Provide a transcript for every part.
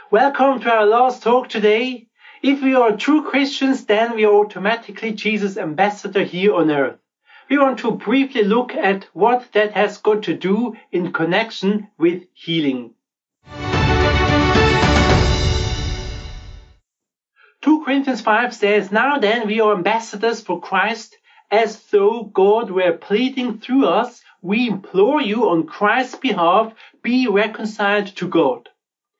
Welcome to our last talk today. If we are true Christians, then we are automatically Jesus' ambassador here on earth. We want to briefly look at what that has got to do in connection with healing. 2 Corinthians 5 says, "Now then we are ambassadors for Christ, as though God were pleading through us. We implore you on Christ's behalf, be reconciled to God."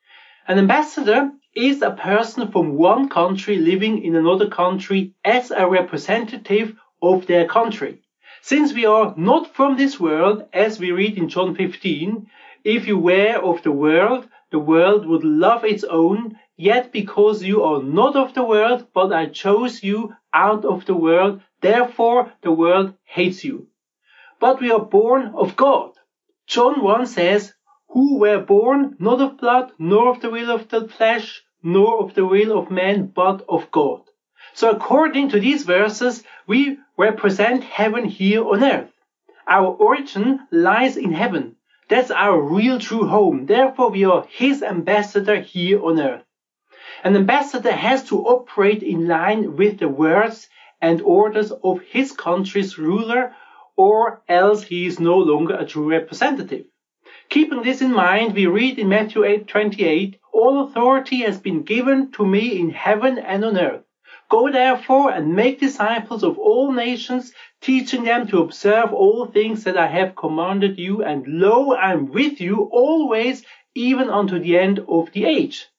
An ambassador is a person from one country living in another country as a representative of their country. Since we are not from this world, as we read in John 15, if you were of the world would love its own. Yet because you are not of the world, but I chose you out of the world, therefore the world hates you. But we are born of God. John 1 says, "Who were born not of blood, nor of the will of the flesh, nor of the will of man, but of God." So according to these verses, we represent heaven here on earth. Our origin lies in heaven. That's our real true home. Therefore, we are His ambassador here on earth. An ambassador has to operate in line with the words and orders of his country's ruler, or else he is no longer a true representative. Keeping this in mind, we read in Matthew 8:28, "All authority has been given to me in heaven and on earth. Go therefore and make disciples of all nations, teaching them to observe all things that I have commanded you, and lo, I am with you always, even unto the end of the age."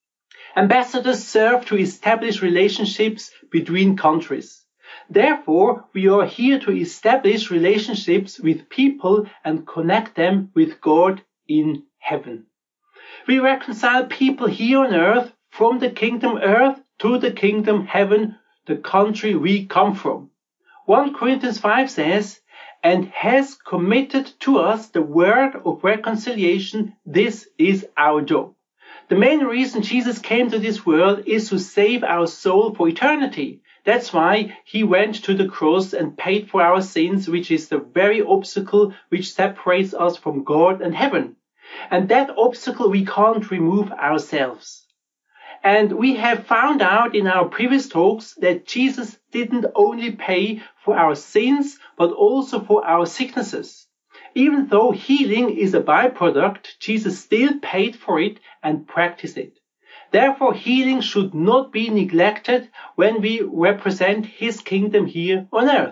Ambassadors serve to establish relationships between countries. Therefore, we are here to establish relationships with people and connect them with God in heaven. We reconcile people here on earth from the kingdom earth to the kingdom heaven, the country we come from. 1 Corinthians 5 says, "And has committed to us the word of reconciliation. This is our job." The main reason Jesus came to this world is to save our soul for eternity. That's why He went to the cross and paid for our sins, which is the very obstacle which separates us from God and heaven. And that obstacle we can't remove ourselves. And we have found out in our previous talks that Jesus didn't only pay for our sins, but also for our sicknesses. Even though healing is a byproduct, Jesus still paid for it and practiced it. Therefore, healing should not be neglected when we represent His kingdom here on earth.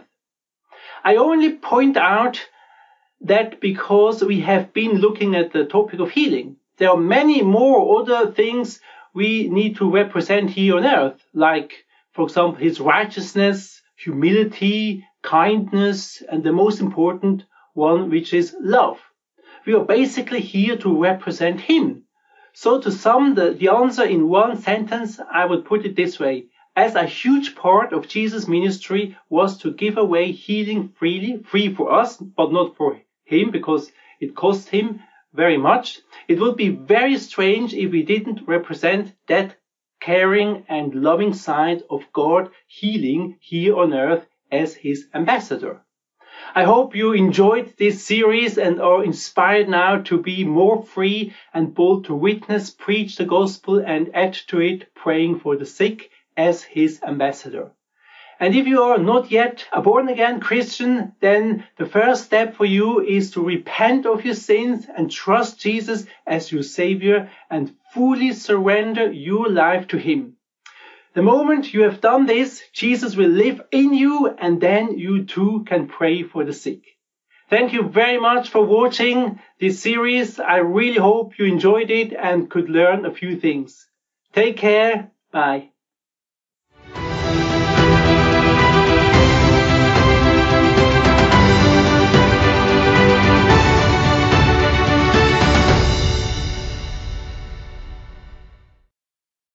I only point out that because we have been looking at the topic of healing. There are many more other things we need to represent here on earth, like, for example, His righteousness, humility, kindness, and the most important one, which is love. We are basically here to represent Him. So to sum the answer in one sentence, I would put it this way. As a huge part of Jesus' ministry was to give away healing freely, free for us, but not for Him, because it cost Him very much, it would be very strange if we didn't represent that caring and loving side of God healing here on earth as His ambassador. I hope you enjoyed this series and are inspired now to be more free and bold to witness, preach the gospel, and add to it praying for the sick as His ambassador. And if you are not yet a born-again Christian, then the first step for you is to repent of your sins and trust Jesus as your Savior and fully surrender your life to Him. The moment you have done this, Jesus will live in you, and then you too can pray for the sick. Thank you very much for watching this series. I really hope you enjoyed it and could learn a few things. Take care. Bye.